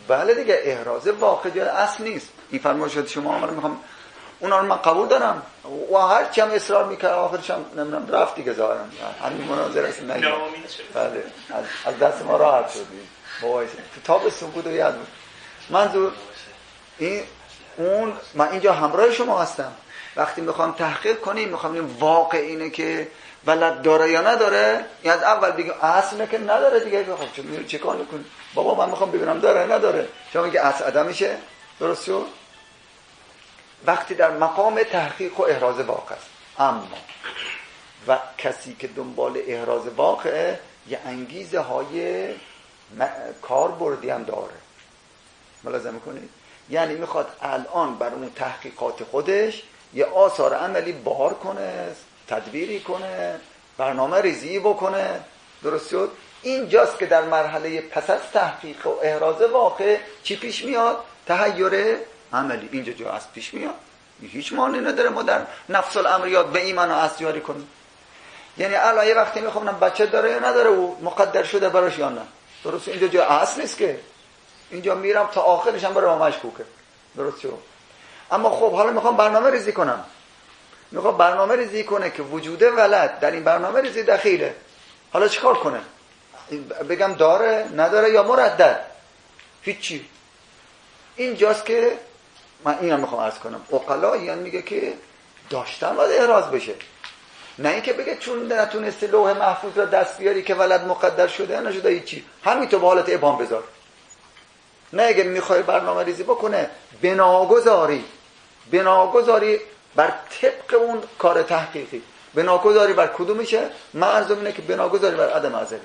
بله دیگه، احراز واقع جای اصل نیست. این فرمایشات شما من میخوام اونا رو من قبول دارم و هر چی هم اصرار میکرد آخرش هم نمیدونم رفت دیگه ظاهرا همین مناظره است. نه بله از, از دست ما راحت شدیم بابایش کتاب ثبوت یاد بود. منظور این اون من اینجا همراه شما هستم. وقتی میخوام تحقیق کنیم میخوام این واقع اینه که ولد داره یا نداره، یعنی اول بگم اصل که نداره دیگه. خب چه میره چه کار میکنی بابا من میخوام ببینم داره نداره. شما میگه اصل عدمشه، درست شد؟ وقتی در مقام تحقیق و احراز واقع است. اما و کسی که دنبال احراز واقعه یه انگیزه های کاربردی هم داره. ملاحظه میکنید؟ یعنی میخواد الان بر اون تحقیقات خودش یه آثار عملی بار کنه، تدبیری کنه، برنامه ریزی بکنه، درست شد؟ اینجاست که در مرحله پس از تحقیق و احراز واقع چی پیش میاد؟ تحیر عملی. اینجا جا از پیش میاد. هیچ معنی نداره ما در نفس الامریات به این معنا اصل جاری کنیم. یعنی الان یه وقتی میخوام بچه داره یا نداره و مقدر شده براش یا نه، درست؟ اینجا جا اصل نیست که. اینجا میرم تا آخرش هم برای ما مشکوکه، درست شد؟ اما خب حالا میخوام برنامه ریزی کنم، میخوام برنامه ریزی کنه که وجود ولد در این برنامه ریزی دخیله. حالا چیکار کنه؟ بگم داره نداره یا مردد؟ هیچی. اینجاست که من اینم میخوام عرض کنم عقلا یعنی میگه که داشتن باید احراز بشه، نه اینکه بگه چون نتونستی لوح محفوظ را دست بیاری که ولد مقدر شده نشده هیچی، همین تو به حالت ابهام بذار. نه اگه میخوای برنامه ریزی بکنه بناگذاری بناگذاری بر طبق اون کار تحقیقی، بناگذاری بر کدوم میشه؟ من عرضم اینه که بناگذاری بر عدم ازلی.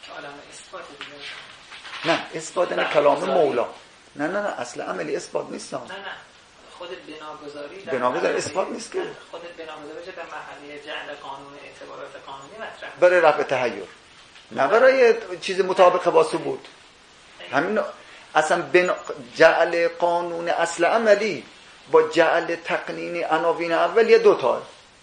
نه اثبات نه کلام مولا. نه نه نه اصل عملی اثبات نیست. نه نه خود بناگذاری بناگذاری اثبات نیست که خود بناگذاری در مرحله جعل قانون اعتبارات قانونی مطرح برای رفع تحیر، نه برای چیز مطابق با ثبوت. همین اصلا بنا... جعل قانون اصل عملی با جعل تقنین عناوین اول یه دوتا.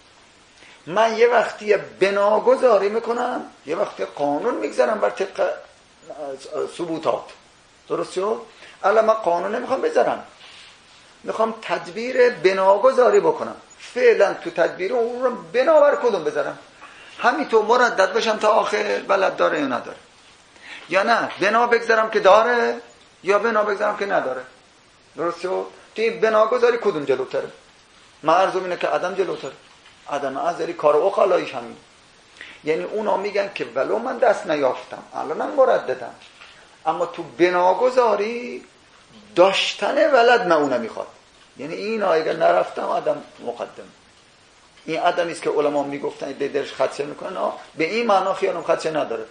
من یه وقتی بناگذاری میکنم، یه وقتی قانون میگذارم بر طبق ثبوتات، درست شد؟ الان من قانون نمیخوام بذارم، میخوام تدبیر بناگذاری بکنم. فعلا تو تدبیر اون رو بنابر کدوم بذارم؟ همینطور مردد بشم تا آخر بلد داره یا نداره، یا نه بنا بگذارم که داره یا بنا بگذارم که نداره، درست شد؟ تو این بناگذاری کدوم جلوتره؟ من عرضم اینه که عدم جلوتره. عدم ازلی کار عقلاییش همین. یعنی اونا میگن که ولو من دست نیافتم الانم مرددم، اما تو بناگذاری داشتن ولد نه اون میخواد. یعنی این اگه نرفتم عدم مقدم. این عدمی است که علما میگفتن درش خدشه میکنن، به این معنا خیالم خدشه نداره.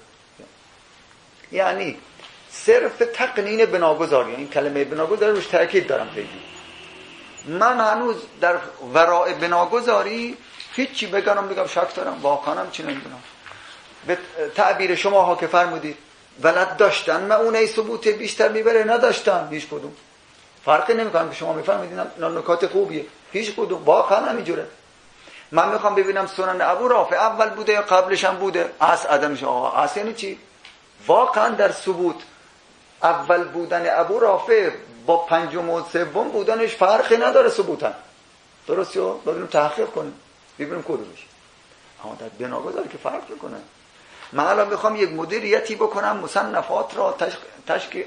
یعنی صرف تقنین بناگذاری، این کلمه بناگذاری روش تاکید دارم خیلی. من هنوز در ورای بناگذاری هیچی بگم بگم شک دارم، واقعا هم چی نمیدونم. به تعبیر شما ها که فرمودید ولد داشتن معونه ثبوت بیشتر میبره نداشتن، هیچ کدوم فرقی نمیکنه که شما میفهمید. اینا نکات خوبیه، هیچ کدوم واقعا همینجوره. من میخوام ببینم سنن ابو رافع اول بوده یا قبلش هم بوده، اصل عدمش. آقا اصل یعنی چی؟ واقعا در ثبوت اول بودن ابو رافع با پنجم و سوم بودنش فرقی نداره ثبوتن، درست شد؟ ببینیم تحقیق کنیم ببینیم کدومش. اما در بناگذاری که فرق میکنه. من الان میخوام یک مدیریتی بکنم، مصنفات را تشکیل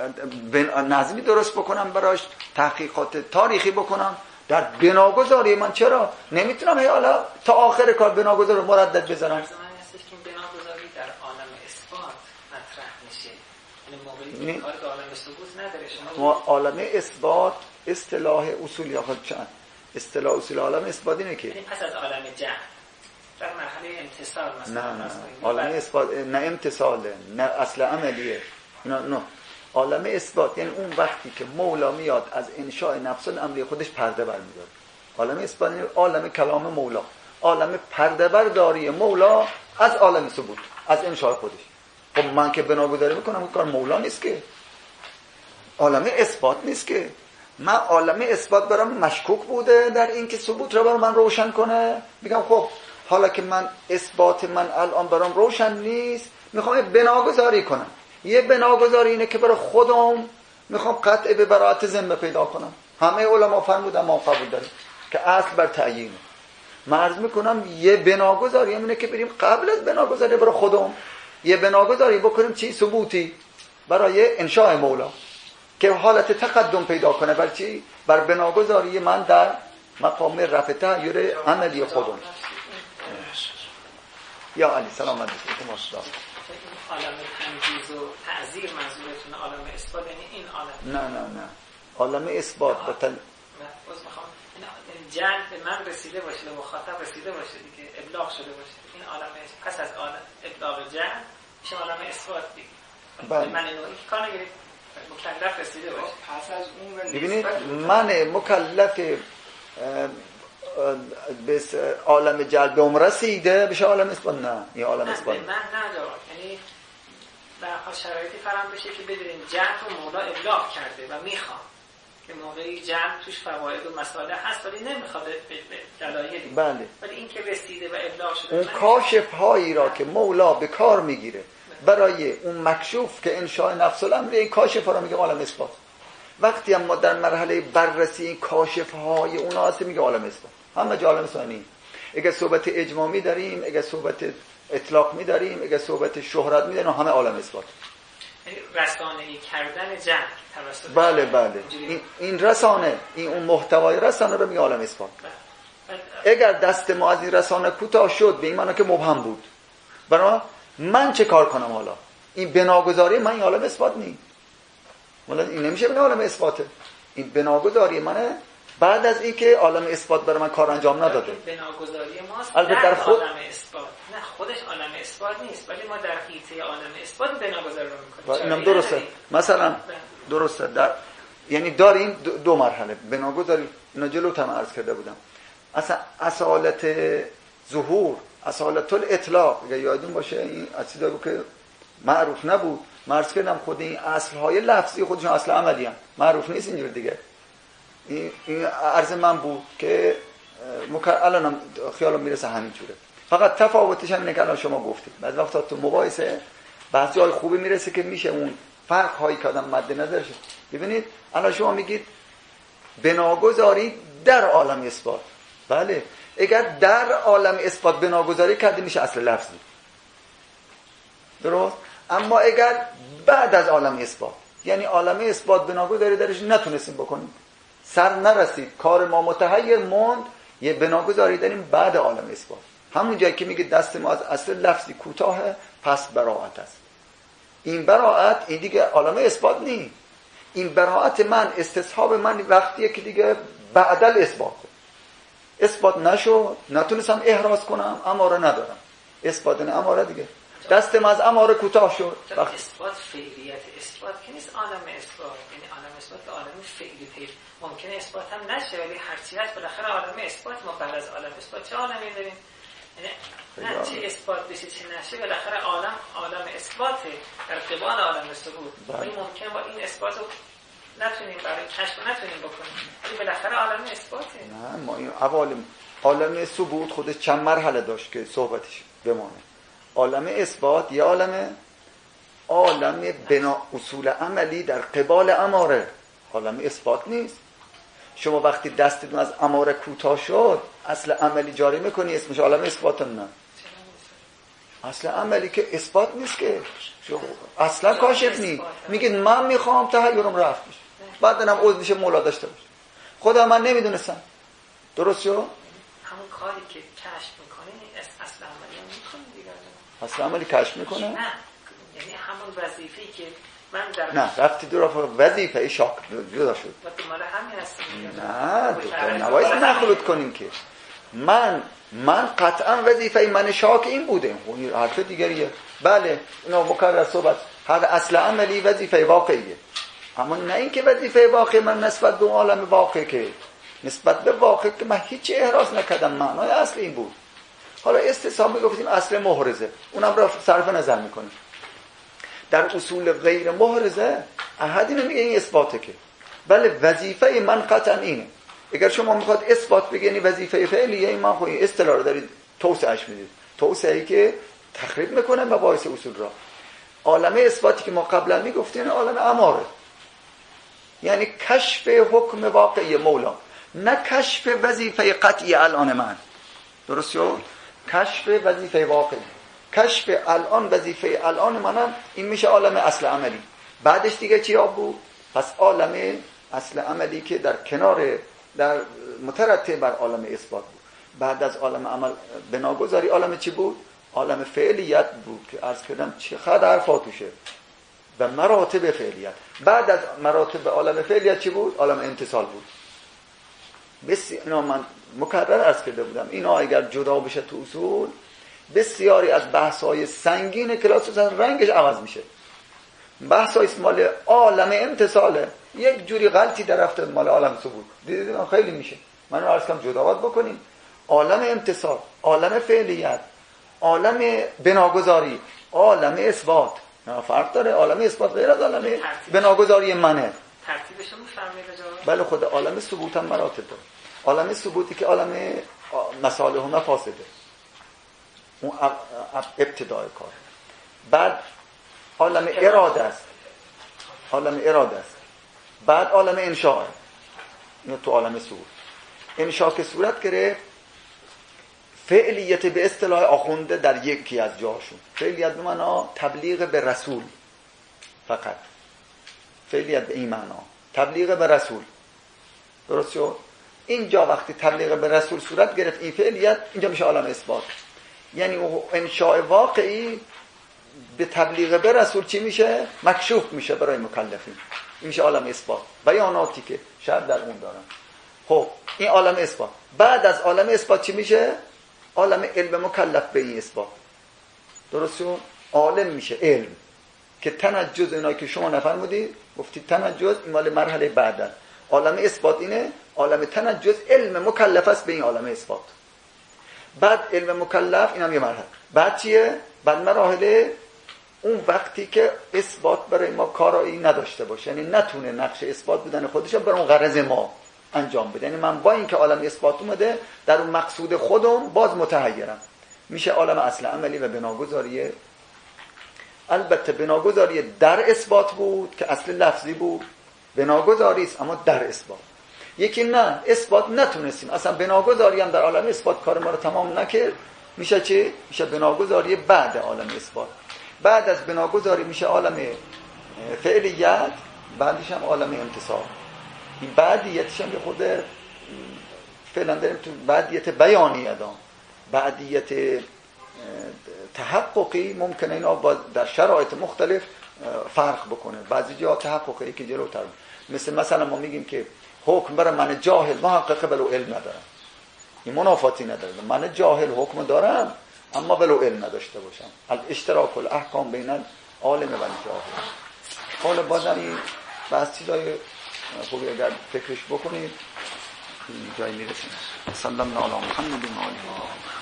نظمی درست بکنم براش، تحقیقات تاریخی بکنم در بناگذاری. من چرا نمیتونم حالا تا آخر کار بناگذاری مردد بزنم؟ من هستش که بناگذاری در عالم اثبات مطرح میشه، یعنی موقعی که کار به عالم ثبوت نداره. شما عالم اثبات اصطلاح اصولی آخر چند اصطلاح اصول عالم اثبات اینه که یعنی پس از عالم جهل در مرحله امتصال مثلا. نه نه عالم اثبات نه امتصاله، نه اصل عملیه. نه نه عالم اثبات یعنی اون وقتی که مولا میاد از انشاء نفس الامری خودش پرده بر میداره. عالم اثبات یعنی عالم کلام مولا، عالم پرده برداری مولا از عالم ثبوت، از انشاء خودش. خب من که بناگذاری میکنم اون کار مولا نیست که، عالم اثبات نیست که. من عالم اثبات برام مشکوک بوده در این که ثبوت رو برام من روشن کنه، میگم خب حالا که من اثبات من الان برام روشن نیست، میخوام بناگذاری کنم. یه بناگذاری اینه که برای خودم میخوام قطع به براءت ذمه پیدا کنم. همه علما فرمودن ما قبول داریم که اصل بر تعیینه. من عرض میکنم یه بناگذاری اینه که بریم قبل از بناگذاری برای خودمون یه بناگذاری بکنیم چی ثبوتی برای انشاء مولا که حالت تقدم پیدا کنه. بر چی؟ بر بناگذاری من در مقام رفع تحیر عملی خودم. یا علی سلام علیکم. عالم تنجیز و تعذیر منظورتون عالم اثبات یعنی این عالم؟ نه نه نه عالم اثبات با تن... باز میخوام این جعل به من رسیده باشه به مخاطب رسیده باشه دیگه ابلاغ شده باشه این عالم پس از عالم ابلاغ جعل میشه عالم اثبات دیگه. بله. من اینو این کار نگیرید مکلف رسیده باشه. پس از اون ببینید من مکلف به عالم جعل به عمر رسیده بشه عالم اثبات؟ نه این عالم اثبات من ندارم. یعنی به هر شرایطی فراهم بشه که بدونیم جعل رو مولا ابلاغ کرده و میخوام که موقعی جعل توش فواید و مصالح هست ولی نمیخواد به دلایلی. بله. ولی این که رسیده و ابلاغ شده اون کاشف هایی را که مولا به کار میگیره برای اون مکشوف که انشاء نفس الامر این کاشف ها را میگه عالم اثبات. وقتی هم ما در مرحله بررسی این کاشف های اون هست میگه عالم اثبات. همه جا عالم ثانی. اگه صحبت اجماع می داریم، اگه صحبت اطلاق می داریم، اگه صحبت شهرت می داریم، همه عالم اثبات. یعنی رسانه‌ای کردن جمع توسط بله بله این, این رسانه این اون محتوای رسانه رو میگه عالم اثبات. اگر دست ما از این رسانه کوتاه شد به این معنی که مبهم بود. برای من چه کار کنم حالا؟ این بناگذاری من این عالم اثبات نیست. ولی این نمیشه بنا عالم اثباته. این بناگذاری منه بعد از این که عالم اثبات برای من کار انجام نداده. بناگذاری ماست البته در خود عالم اثبات. نه خودش عالم اثبات نیست ولی ما در حیطه عالم اثبات بناگذاری رو میکنیم. اینم درسته. مثلا درسته در یعنی داریم دو مرحله بناگذاری. اینا جلوتر هم عرض کرده بودم. اصلا اصالت ظهور اصالت الاطلاق اگه یادتون باشه این اصیلا که معروف نبود. مرز کردم خود این اصلهای لفظی خودشون اصل عملی هم معروف نیست اینجور دیگه. این, این عرض من بود که مکر... الانم خیالم میرسه همین جوره. فقط تفاوتش هم اینه که الان شما گفتید بعضی وقتا تو مقایسه بعضی های خوبی میرسه که میشه اون فرق هایی که آدم مد نظر شد. ببینید الان شما میگید بناگذاری در عالم اثبات. بله اگر در عالم اثبات بناگذاری کرده میشه اصل لفظی درست. اما اگر بعد از عالم اثبات یعنی عالم اثبات بناگذاری درش نتونستیم بکنیم سر نرسید کار ما متحیر موند یه بناگذاری داریم بعد عالم اثبات همون جایی که میگه دست ما از اصل لفظی کوتاه پس براءت است. این براءت این دیگه عالم اثبات نیست. این براءت من استصحاب من وقتیه که دیگه بعد الاثبات اثبات نشد نتونستم احراز کنم اماره ندارم اثبات نه اماره دیگه دست من از اماره کوتاه شد. وقت اثبات فعلیت اثبات که نیست عالم اثبات یعنی عالم اثبات به عالم فعلی پیش ممکنه اثبات هم نشه ولی هر چیز هست بالاخره عالم اثبات ما بعد از عالم اثبات چه عالمی داریم یعنی نه چه اثبات بشه چه نشه بالاخره عالم عالم اثباته در قبال عالم ثبوت. ولی ممکنه با این اثبات رو نتونیم برای کشف نتونیم بکنیم ولی بالاخره عالم اثباته. نه ما این عوالم عالم ثبوت خودش چند مرحله داشت که صحبتش بمانه. عالم اثبات یه عالم عالم بنا اصول عملی در قبال اماره عالم اثبات نیست. شما وقتی دستتون از اماره کوتاه شد اصل عملی جاری میکنی اسمش عالم اثبات نه. اصل عملی که اثبات نیست که اصلا کاشف نیست. میگید من میخوام تحیرم رفت میشه بعد هم عوض میشه مولا داشته باشه خدا من نمیدونستم درست شد. همون کاری که کشف میکنه اصل عملی هم میکنه دیگه اصل عملی کشف میکنه نه یعنی همون وظیفه‌ای که من در نه رفتی دو رفت وظیفه شاک جدا شد مال همین هست نه دوتا نباید نخلط کنیم که من من قطعا وظیفه من شاک این بوده اون حرف دیگریه. بله اینا مکرر صحبت هر اصل عملی وظیفه واقعیه اما نه این که وظیفه واقعی من نسبت به عالم واقع که نسبت به واقع که من هیچ احراز نکردم معنای اصل این بود. حالا استصحاب میگفتیم اصل محرزه اونم را صرف نظر میکنیم. در اصول غیر محرزه احدی نمیگه این اثباته که بله وظیفه من قطعا اینه. اگر شما میخواد اثبات بگینی وظیفه فعلیه این من خواهی اصطلاح رو دارید توسعهش میدید توسعهی که تخریب میکنه مباحث اصول را. عالم اثباتی که ما قبلا میگفتیم عالم اماره یعنی کشف حکم واقعی مولا، نه کشف وظیفه قطعی الان من. درست شد؟ کشف وظیفه واقعی، کشف الان وظیفه الان منم، این میشه عالم اصل عملی. بعدش دیگه چی بود؟ پس عالم اصل عملی که در کنار، در مترتب بر عالم اثبات بود. بعد از عالم عمل بناگذاری عالم چی بود؟ عالم فعلیت بود که عرض کردم چقدر حرفا توشه و مراتب فعلیت. بعد از مراتب عالم فعلیت چی بود؟ عالم امتصال بود. بسیار اینا من مکرر عرض کرده بودم، اینا اگر جدا بشه تو اصول، بسیاری از بحث‌های سنگین کلاس رنگش عوض میشه. بحث‌های مال عالم امتصاله، یک جوری غلطی در رفته مال عالم ثبوت. دیدید من خیلی میشه. من رو عرض کنم جداوت بکنیم. عالم امتصال، عالم فعلیت، عالم بناگذاری، عالم اثبات. نه فرق داره. عالم اثبات غیر از عالم بناگذاری منه. ترتیبش رو می‌فهمید جناب؟ بله، خود عالم ثبوت هم مراتب داره. عالم ثبوتی که عالم مصالح و مفاسده، اون ابتدای کار. بعد عالم اراده است، عالم اراده است. بعد عالم انشاء، اینو تو عالم ثبوت. انشاء که صورت گرفت، فعلیت به اصطلاح آخونده در یکی از جاشون، فعلیت به معنا تبلیغ به رسول، فقط فعلیت به این معنا تبلیغ به رسول. درست شد؟ اینجا وقتی تبلیغ به رسول صورت گرفت این فعلیت، اینجا میشه عالم اثبات. یعنی انشاء واقعی به تبلیغ به رسول چی میشه؟ مکشوف میشه برای مکلفین. این میشه عالم اثبات، بیاناتی که شاید در اون دارن. خب این عالم اثبات. بعد از عالم اثبات چی میشه؟ عالم علم مکلف به این اثبات. درست شد؟ عالم میشه علم که تنجز، اینا که شما نفرمودید گفتید تنجز این مال مرحله بعدن. عالم اثبات اینه، عالم تنجز علم مکلف است به این عالم اثبات. بعد علم مکلف اینم یه مرحله. بعد چیه؟ بعد مراحل اون وقتی که اثبات برای ما کارایی نداشته باشه، یعنی نتونه نقش اثبات بودن خودش رو برای اون غرض ما انجام بده. یعنی من با اینکه عالم اثبات اومده در اون مقصود خودم باز متحیرم، میشه عالم اصل عملی و بناگذاری. البته بناگذاری در اثبات بود که اصل لفظی بود، بناگذاری است اما در اثبات. یکی نه، اثبات نتونستیم، اصلا بناگذاری هم در عالم اثبات کار ما رو تمام نکرد، میشه چی؟ میشه بناگذاری بعد عالم اثبات. بعد از بناگذاری میشه عالم فعلیت، بعدش هم عالم امتصال. این بعدیتش هم به خود فعلا داریم تو بعدیت بیانی ادام، بعدیت تحققی ممکنه اینا با در شرایط مختلف فرق بکنه. بعضی جا تحققی که جلوتر، مثل مثلا ما میگیم که حکم برای من جاهل محقق بلو علم ندارم، این منافاتی نداره. من جاهل حکم دارم اما بلو علم نداشته باشم. الاشتراک الاحکام بین عالم و جاهل. حالا بازم این بحث چیزای خوبی اگر فکرش بکنید جایی میرسیم. صلی الله علی محمد و آله.